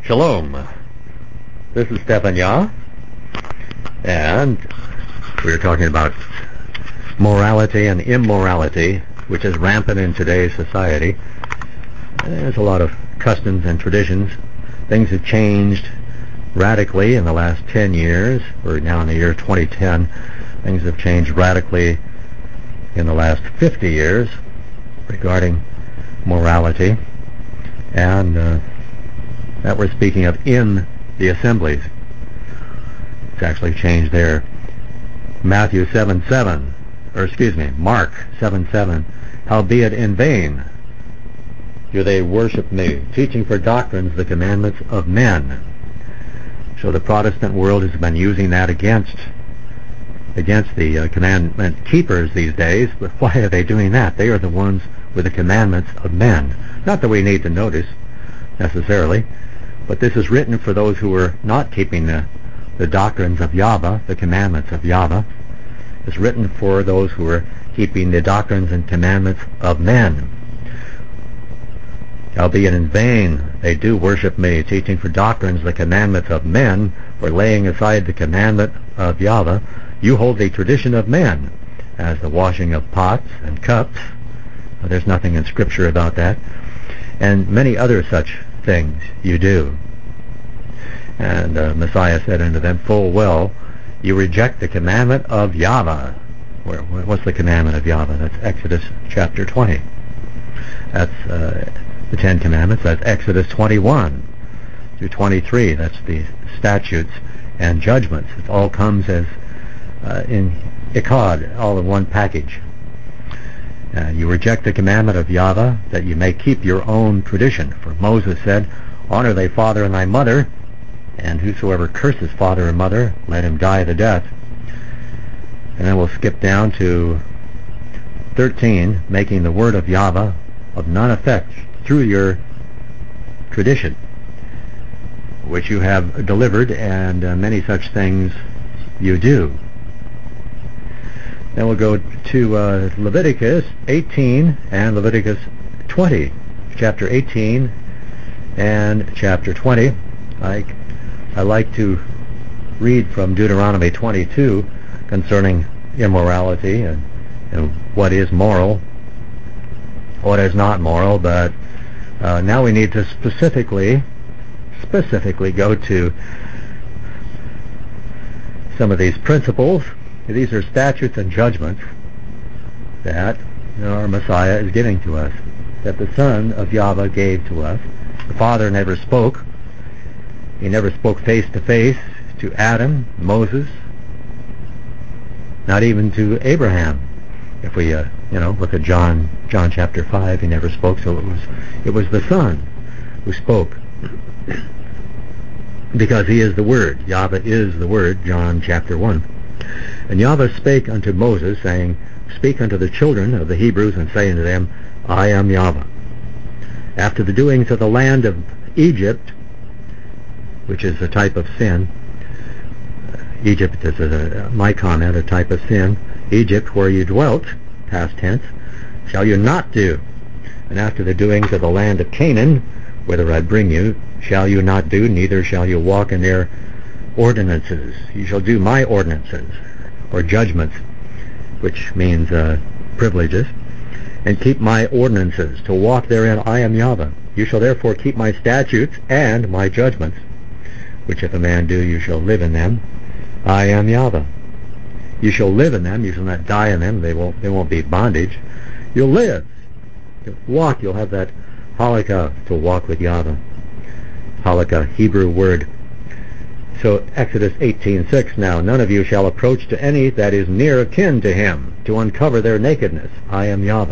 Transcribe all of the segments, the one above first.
Shalom. This is Stephan Yah, and we're talking about morality and immorality, which is rampant in today's society. There's a lot of customs and traditions. Things have changed radically in the last 10 years. We're now in the year 2010. Things have changed radically in the last 50 years regarding morality, and that we're speaking of in the assemblies. It's actually changed there. Mark 7:7, howbeit in vain do they worship me, teaching for doctrines the commandments of men. So the Protestant world has been using that against the commandment keepers these days. But why are they doing that? They are the ones with the commandments of men. Not that we need to notice necessarily, but this is written for those who are not keeping the doctrines of Yahweh, the commandments of Yahweh. It's written for those who are keeping the doctrines and commandments of men. Albeit in vain they do worship me, teaching for doctrines the commandments of men, for laying aside the commandment of Yahweh, you hold the tradition of men, as the washing of pots and cups. There's nothing in Scripture about that. And many other such things you do. And Messiah said unto them, full well, you reject the commandment of Yahweh. What's the commandment of Yahweh? That's Exodus chapter 20. That's the Ten Commandments. That's Exodus 21 through 23. That's the statutes and judgments. It all comes as in Echad, all in one package. You reject the commandment of Yahweh, that you may keep your own tradition. For Moses said, honor thy father and thy mother, and whosoever curses father or mother, let him die the death. And then we'll skip down to 13, making the word of Yahweh of none effect through your tradition, which you have delivered, and many such things you do. Then we'll go to Leviticus 18 and Leviticus 20, chapter 18 and chapter 20. I like to read from Deuteronomy 22 concerning immorality and what is moral, what is not moral, but now we need to specifically go to some of these principles. These are statutes and judgments that our Messiah is giving to us, that the Son of Yahweh gave to us. The Father never spoke. He never spoke face to face to Adam, Moses, not even to Abraham. If we look at John chapter 5, he never spoke. So it was the Son who spoke, because he is the Word. Yahweh is the Word. John chapter 1. And Yahweh spake unto Moses, saying, speak unto the children of the Hebrews, and say unto them, I am Yahweh. After the doings of the land of Egypt, which is a type of sin. Egypt is, my comment, a type of sin. Egypt, where you dwelt, past tense, shall you not do. And after the doings of the land of Canaan, whither I bring you, shall you not do, neither shall you walk in their ordinances. You shall do my ordinances, or judgments, which means privileges, and keep my ordinances, to walk therein. I am Yahweh. You shall therefore keep my statutes and my judgments, which if a man do, you shall live in them. I am Yahweh. You shall live in them. You shall not die in them. They won't be bondage. You'll live. You'll walk. You'll have that halakha, to walk with Yahweh. Halakha, Hebrew word. So Exodus 18:6, now none of you shall approach to any that is near akin to him, to uncover their nakedness. I am Yahweh.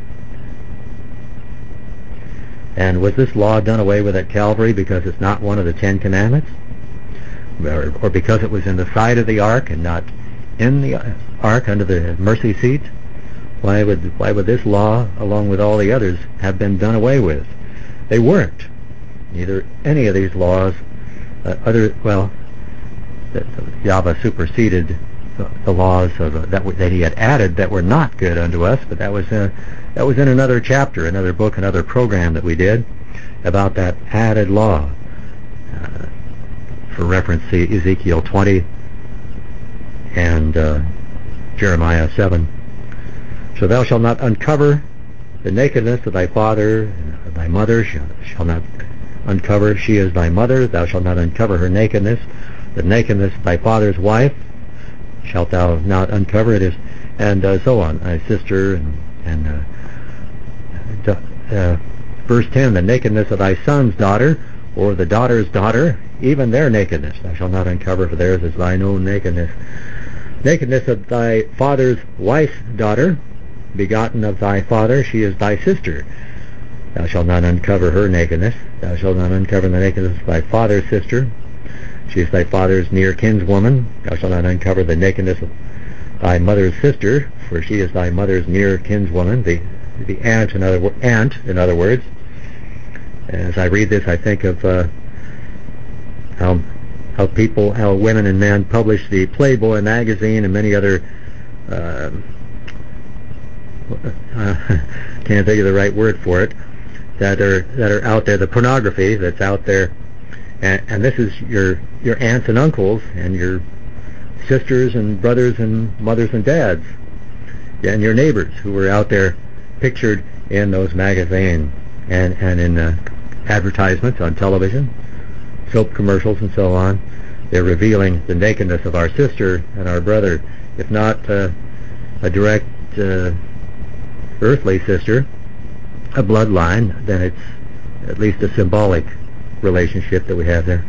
And was this law done away with at Calvary because it's not one of the Ten Commandments? Or because it was in the side of the ark and not in the ark under the mercy seat? Why would this law, along with all the others, have been done away with? They weren't. Neither any of these laws, Yahweh superseded the laws that he had added that were not good unto us, but that was in another chapter, another book, another program that we did about that added law. for reference, see Ezekiel 20 and Jeremiah 7. So thou shalt not uncover the nakedness of thy father, and thy mother shall not uncover. She is thy mother. Thou shalt not uncover her nakedness. The nakedness of thy father's wife shalt thou not uncover. It is, and so on. Thy sister and verse 10, the nakedness of thy son's daughter, or the daughter's daughter, even their nakedness thou shalt not uncover, for theirs is thine own nakedness. Nakedness of thy father's wife's daughter, begotten of thy father, she is thy sister. Thou shalt not uncover her nakedness. Thou shalt not uncover the nakedness of thy father's sister. She is thy father's near kinswoman. Thou shalt not uncover the nakedness of thy mother's sister, for she is thy mother's near kinswoman, the aunt, in other words. As I read this, I think of how women and men publish the Playboy magazine and many other can't think of the right word for it, that are out there, the pornography that's out there, and this is your aunts and uncles and your sisters and brothers and mothers and dads and your neighbors who were out there pictured in those magazines and in advertisements on television, soap commercials and so on. They're revealing the nakedness of our sister and our brother. If not a direct earthly sister, a bloodline, then it's at least a symbolic relationship that we have there.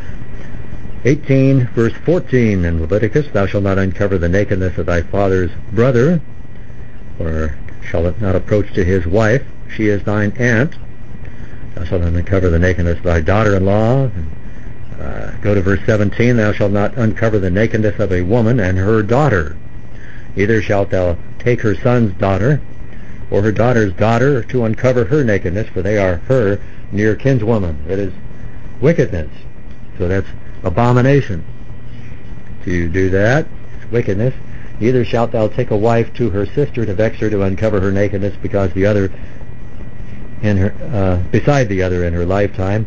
18 verse 14 in Leviticus, thou shalt not uncover the nakedness of thy father's brother, or shalt not approach to his wife, she is thine aunt. Thou shalt not uncover the nakedness of thy daughter-in-law. Go to verse 17, thou shalt not uncover the nakedness of a woman and her daughter. Neither shalt thou take her son's daughter or her daughter's daughter to uncover her nakedness, for they are her near kinswoman. It is wickedness. So that's abomination. To do that, it's wickedness. Neither shalt thou take a wife to her sister to vex her to uncover her nakedness, because the other in her beside the other in her lifetime.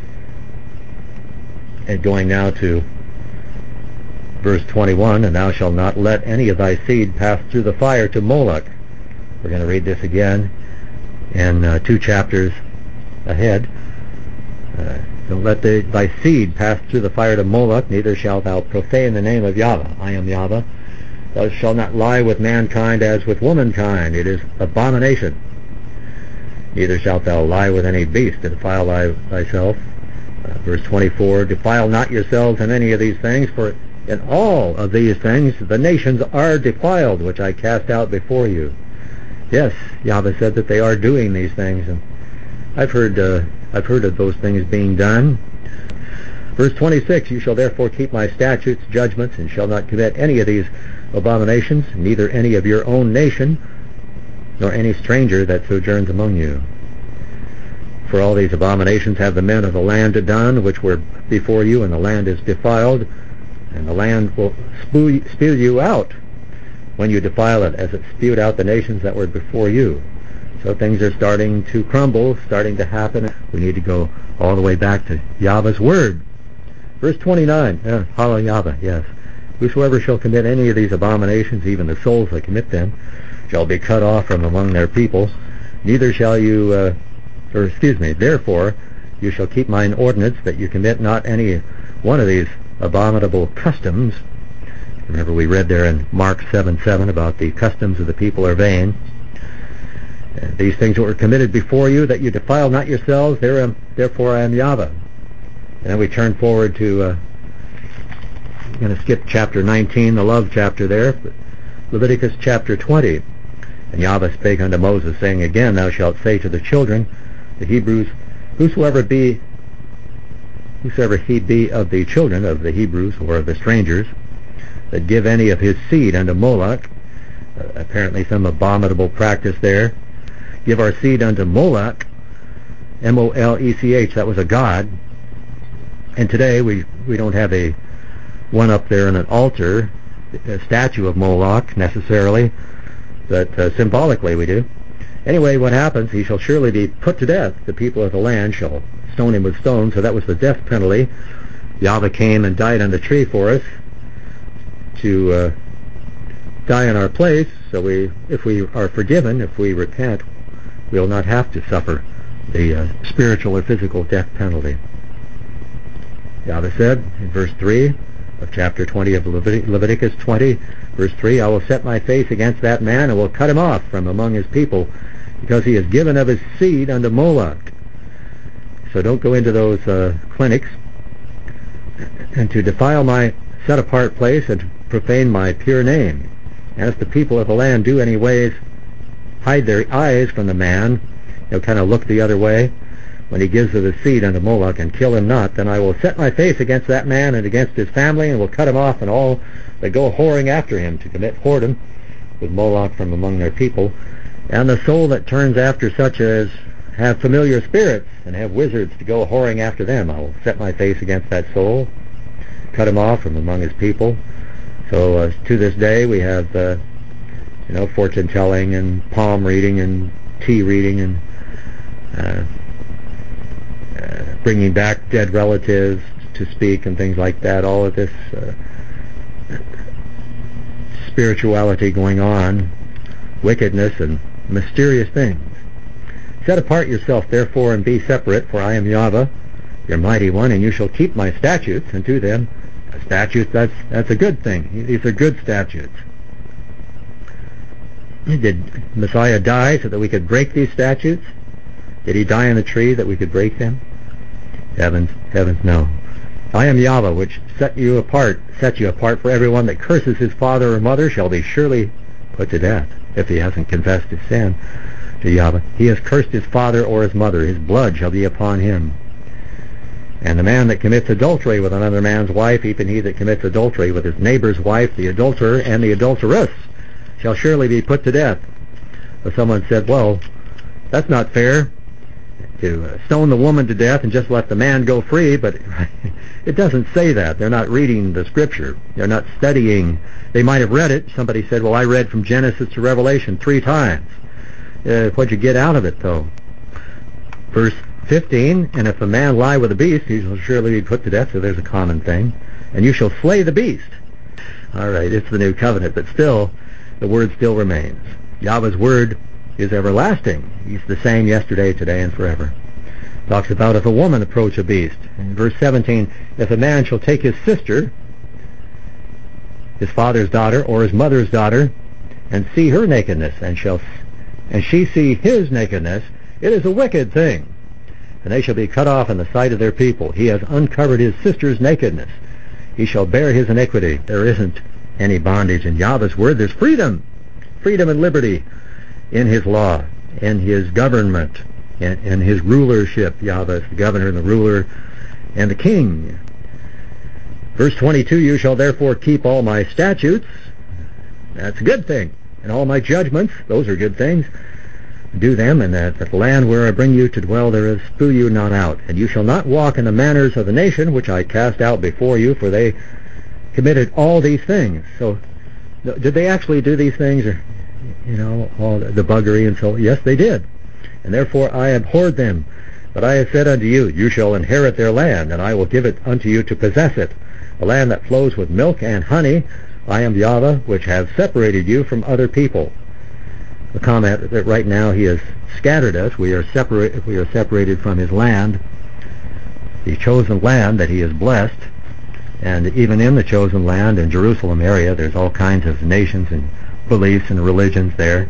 And going now to verse 21, and thou shalt not let any of thy seed pass through the fire to Moloch. We're going to read this again in 2 chapters ahead. Don't let thy seed pass through the fire to Moloch, neither shalt thou profane the name of Yahweh. I am Yahweh. Thou shalt not lie with mankind as with womankind. It is abomination. Neither shalt thou lie with any beast to defile thyself. Verse 24, defile not yourselves in any of these things, for in all of these things the nations are defiled, which I cast out before you. Yes, Yahweh said that they are doing these things, and I've heard of those things being done. Verse 26, you shall therefore keep my statutes, judgments, and shall not commit any of these abominations, neither any of your own nation, nor any stranger that sojourns among you. For all these abominations have the men of the land done, which were before you, and the land is defiled, and the land will spew you out when you defile it, as it spewed out the nations that were before you. So things are starting to crumble, starting to happen. We need to go all the way back to Yahweh's word. Verse 29, Hallel Yahweh, yes. Whosoever shall commit any of these abominations, even the souls that commit them, shall be cut off from among their people. Neither shall you, therefore you shall keep mine ordinance, that you commit not any one of these abominable customs. Remember we read there in Mark 7:7 about the customs of the people are vain. These things that were committed before you, that you defile not yourselves, therefore I am Yahweh. And then we turn forward to, I'm going to skip chapter 19, the love chapter there, Leviticus chapter 20. And Yahweh spake unto Moses, saying, again, thou shalt say to the children, the Hebrews, whosoever he be of the children of the Hebrews or of the strangers, that give any of his seed unto Moloch, apparently some abominable practice there, give our seed unto Moloch, M-O-L-E-C-H, that was a god. And today we don't have one up there in an altar, a statue of Moloch necessarily, but symbolically we do. Anyway, what happens, he shall surely be put to death. The people of the land shall stone him with stones. So that was the death penalty. Yahweh came and died on the tree for us to die in our place. So if we are forgiven, if we repent, we will not have to suffer the spiritual or physical death penalty. Yahweh said in verse 3 of chapter 20 of Leviticus 20, verse 3, I will set my face against that man and will cut him off from among his people, because he has given of his seed unto Moloch. So don't go into those clinics, and to defile my set-apart place and to profane my pure name. And if the people of the land do any ways hide their eyes from the man, they'll kind of look the other way when he gives of his seed unto Moloch, and kill him not, then I will set my face against that man and against his family, and will cut him off, and all that go whoring after him to commit whoredom with Moloch from among their people. And the soul that turns after such as have familiar spirits and have wizards to go whoring after them, I will set my face against that soul, cut him off from among his people. So to this day we have fortune telling and palm reading and tea reading and bringing back dead relatives to speak and things like that. All of this spirituality going on, wickedness and mysterious things. Set apart yourself therefore and be separate, for I am Yahweh, your mighty one, and you shall keep my statutes, and do them. Statutes, that's a good thing. These are good statutes. Did Messiah die so that we could break these statutes? Did he die on the tree that we could break them? Heavens, no. I am Yahweh, which set you apart for everyone that curses his father or mother shall be surely put to death, if he hasn't confessed his sin to Yahweh. He has cursed his father or his mother, his blood shall be upon him. And the man that commits adultery with another man's wife, even he that commits adultery with his neighbor's wife, the adulterer and the adulteress, shall surely be put to death. But someone said, well, that's not fair, to stone the woman to death and just let the man go free. But it doesn't say that. They're not reading the scripture. They're not studying. They might have read it. Somebody said, well, I read from Genesis to Revelation 3 times. What'd you get out of it, though? Verse 15, and if a man lie with a beast, he shall surely be put to death. So there's a common thing. And you shall slay the beast. All right, it's the new covenant, but still, the word still remains. Yahweh's word is everlasting. He's the same yesterday, today, and forever. Talks about if a woman approach a beast. In verse 17, if a man shall take his sister, his father's daughter, or his mother's daughter, and see her nakedness, and she see his nakedness, it is a wicked thing. And they shall be cut off in the sight of their people. He has uncovered his sister's nakedness. He shall bear his iniquity. There isn't any bondage in Yahweh's word. There's freedom and liberty in his law, in his government, in his rulership. Yahweh is the governor and the ruler and the king. Verse 22, you shall therefore keep all my statutes. That's a good thing. And all my judgments, those are good things. Do them, and that the land where I bring you to dwell therein spew you not out. And you shall not walk in the manners of the nation which I cast out before you, for they committed all these things. So, did they actually do these things? Or, all the buggery and so on? Yes, they did. And therefore I abhorred them. But I have said unto you, you shall inherit their land, and I will give it unto you to possess it, a land that flows with milk and honey. I am Yahweh, which have separated you from other people. The comment that right now he has scattered us. We are separated from his land, the chosen land that he has blessed. And even in the chosen land, in Jerusalem area, there's all kinds of nations and beliefs and religions there.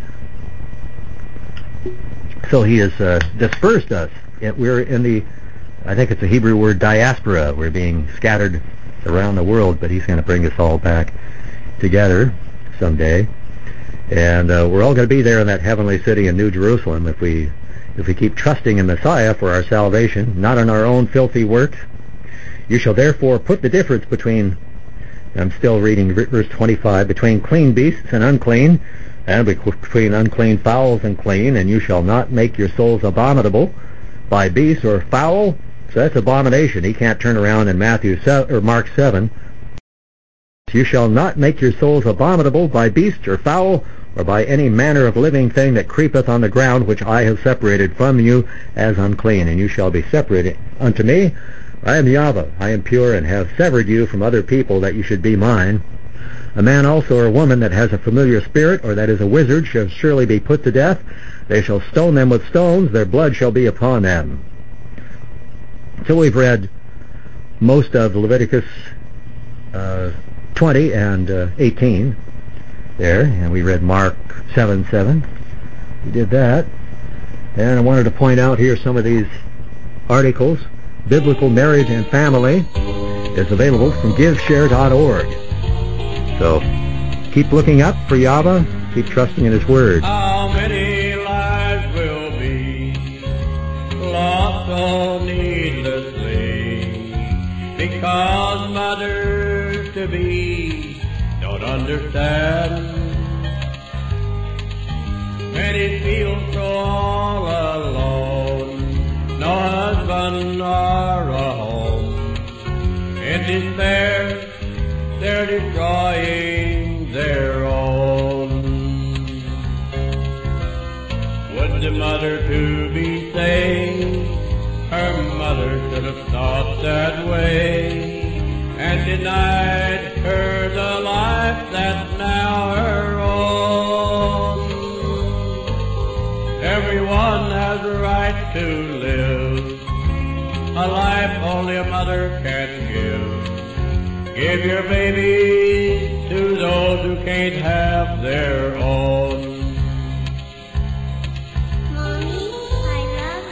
So he has dispersed us. We're in the, I think it's a Hebrew word, diaspora. We're being scattered around the world, but he's going to bring us all back together someday. And we're all going to be there in that heavenly city in New Jerusalem if we keep trusting in Messiah for our salvation, not in our own filthy works. You shall therefore put the difference between, I'm still reading verse 25, between clean beasts and unclean, and between unclean fowls and clean, and you shall not make your souls abominable by beast or fowl. So that's abomination. He can't turn around in Mark 7 You shall not make your souls abominable by beast or fowl, or by any manner of living thing that creepeth on the ground, which I have separated from you as unclean. And you shall be separated unto me. I am Yahweh. I am pure, and have severed you from other people, that you should be mine. A man also or a woman that has a familiar spirit, or that is a wizard, shall surely be put to death. They shall stone them with stones. Their blood shall be upon them. So we've read most of Leviticus 20 and 18 there, and we read Mark 7:7. We did that. And I wanted to point out here some of these articles. Biblical Marriage and Family is available from GiveShare.org. So keep looking up for Yahweh. Keep trusting in His Word. How many lives will be lost so needlessly because mothers-to-be don't understand? Many feel so all alone, no husband or a home. In despair, they're destroying their own. Would the mother to be saved, her mother should have thought that way, and denied her the life that's now her own. Everyone has a right to live, a life only a mother can give. Give your babies to those who can't have their own. Mommy, I love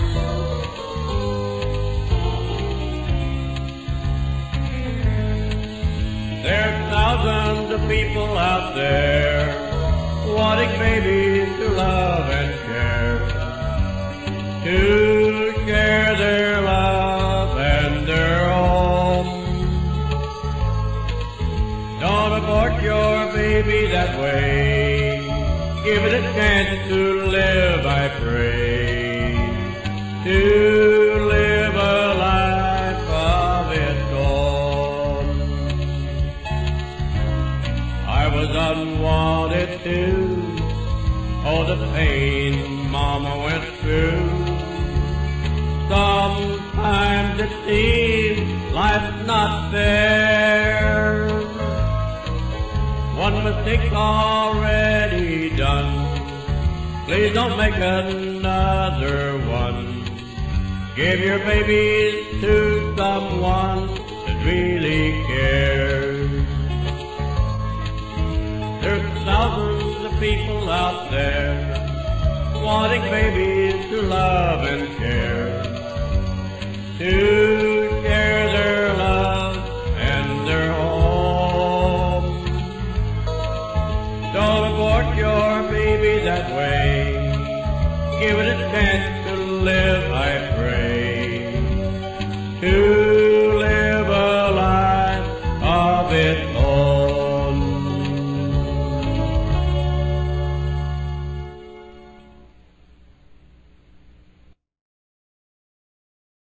you. There's thousands of people out there wanting babies to love and care, to share their love and their home. Don't abort your baby that way. Give it a chance to live, I pray, to live a life of its own. I was unwanted too. Oh, the pain Mama went through. Sometimes it seems life's not fair. One mistake's already done. Please don't make another one. Give your babies to someone that really cares. There's thousands of people out there wanting babies to love and care, to share their love and their home. Don't abort your baby that way. Give it a chance to live, I pray.